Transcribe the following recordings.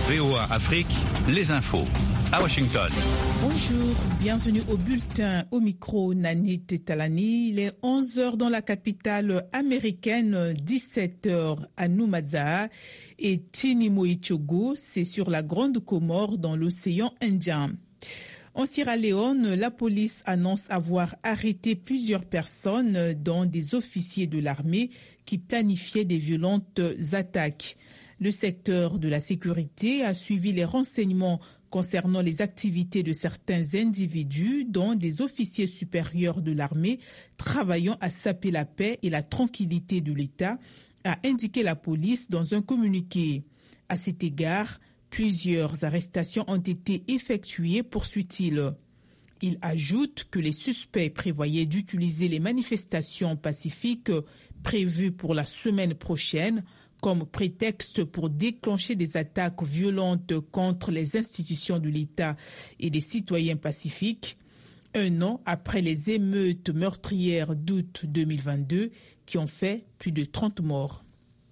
VOA Afrique, les infos. À Washington. Bonjour, bienvenue au bulletin. Au micro, Nanit Talani. Il est 11h dans la capitale américaine, 17h à Noumazaa et Tinimoichogo, c'est sur la Grande Comore dans l'océan Indien. En Sierra Leone, la police annonce avoir arrêté plusieurs personnes, dont des officiers de l'armée qui planifiaient des violentes attaques. Le secteur de la sécurité a suivi les renseignements concernant les activités de certains individus, dont des officiers supérieurs de l'armée travaillant à saper la paix et la tranquillité de l'État, a indiqué la police dans un communiqué. À cet égard, plusieurs arrestations ont été effectuées, poursuit-il. Il ajoute que les suspects prévoyaient d'utiliser les manifestations pacifiques prévues pour la semaine prochaine comme prétexte pour déclencher des attaques violentes contre les institutions de l'État et des citoyens pacifiques, un an après les émeutes meurtrières d'août 2022 qui ont fait plus de 30 morts.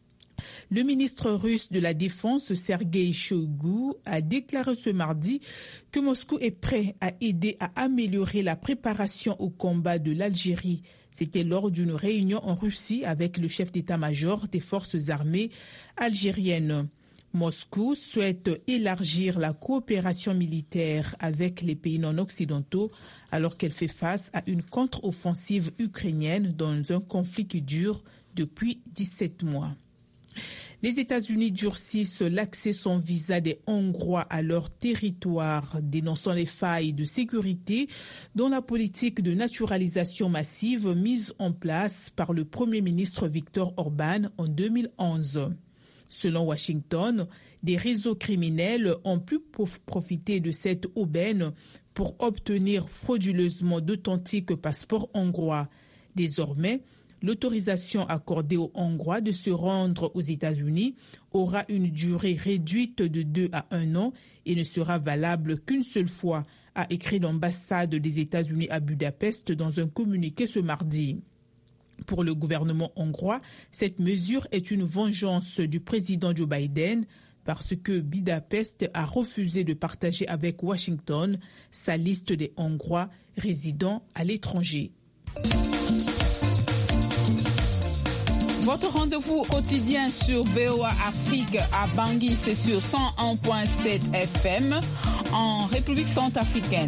Le ministre russe de la Défense, Sergueï Shoigu, a déclaré ce mardi que Moscou est prêt à aider à améliorer la préparation au combat de l'Algérie. C'était lors d'une réunion en Russie avec le chef d'état-major des forces armées algériennes. Moscou souhaite élargir la coopération militaire avec les pays non occidentaux alors qu'elle fait face à une contre-offensive ukrainienne dans un conflit qui dure depuis 17 mois. Les États-Unis durcissent l'accès sans visa des Hongrois à leur territoire, dénonçant les failles de sécurité dans la politique de naturalisation massive mise en place par le Premier ministre Viktor Orban en 2011. Selon Washington, des réseaux criminels ont pu profiter de cette aubaine pour obtenir frauduleusement d'authentiques passeports hongrois. Désormais, l'autorisation accordée aux Hongrois de se rendre aux États-Unis aura une durée réduite de 2 à 1 an et ne sera valable qu'une seule fois, a écrit l'ambassade des États-Unis à Budapest dans un communiqué ce mardi. Pour le gouvernement hongrois, cette mesure est une vengeance du président Joe Biden parce que Budapest a refusé de partager avec Washington sa liste des Hongrois résidant à l'étranger. Votre rendez-vous quotidien sur VOA Afrique à Bangui, c'est sur 101.7 FM en République centrafricaine.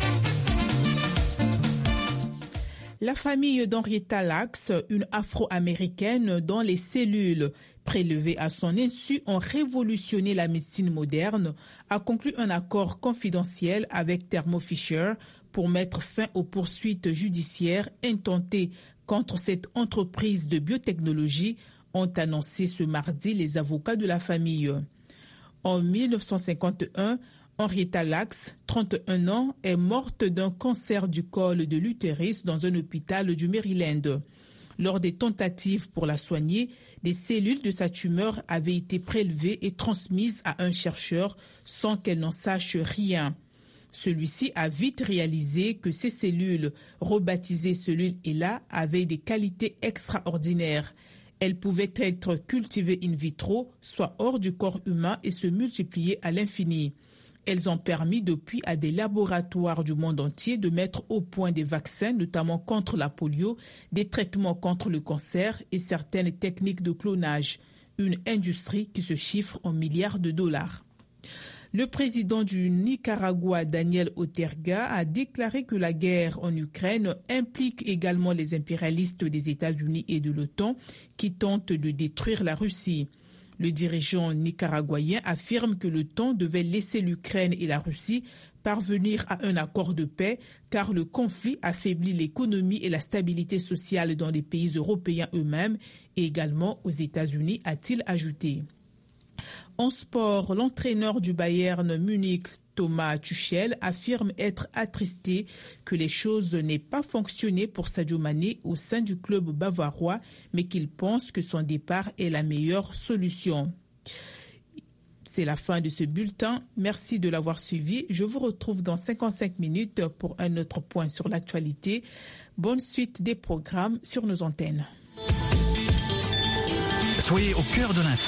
La famille d'Henrietta Lacks, une afro-américaine dont les cellules prélevées à son insu ont révolutionné la médecine moderne, a conclu un accord confidentiel avec Thermo Fisher pour mettre fin aux poursuites judiciaires intentées contre cette entreprise de biotechnologie, ont annoncé ce mardi les avocats de la famille. En 1951, Henrietta Lacks, 31 ans, est morte d'un cancer du col de l'utérus dans un hôpital du Maryland. Lors des tentatives pour la soigner, des cellules de sa tumeur avaient été prélevées et transmises à un chercheur sans qu'elle n'en sache rien. Celui-ci a vite réalisé que ces cellules, rebaptisées cellules HeLa, avaient des qualités extraordinaires. Elles pouvaient être cultivées in vitro, soit hors du corps humain, et se multiplier à l'infini. Elles ont permis depuis à des laboratoires du monde entier de mettre au point des vaccins, notamment contre la polio, des traitements contre le cancer et certaines techniques de clonage. Une industrie qui se chiffre en milliards de dollars. Le président du Nicaragua, Daniel Ortega, a déclaré que la guerre en Ukraine implique également les impérialistes des États-Unis et de l'OTAN qui tentent de détruire la Russie. Le dirigeant nicaraguayen affirme que l'OTAN devait laisser l'Ukraine et la Russie parvenir à un accord de paix car le conflit affaiblit l'économie et la stabilité sociale dans les pays européens eux-mêmes et également aux États-Unis, a-t-il ajouté. En sport, l'entraîneur du Bayern Munich, Thomas Tuchel, affirme être attristé que les choses n'aient pas fonctionné pour Sadio Mané au sein du club bavarois, mais qu'il pense que son départ est la meilleure solution. C'est la fin de ce bulletin. Merci de l'avoir suivi. Je vous retrouve dans 55 minutes pour un autre point sur l'actualité. Bonne suite des programmes sur nos antennes. Soyez au cœur de l'info.